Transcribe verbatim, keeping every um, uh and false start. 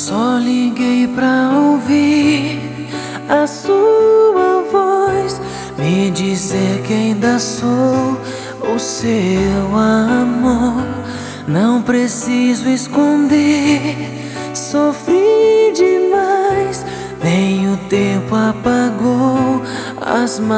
Só liguei pra ouvir a sua voz, me dizer que ainda sou o seu amor. Não preciso esconder, sofri demais, nem o tempo apagou as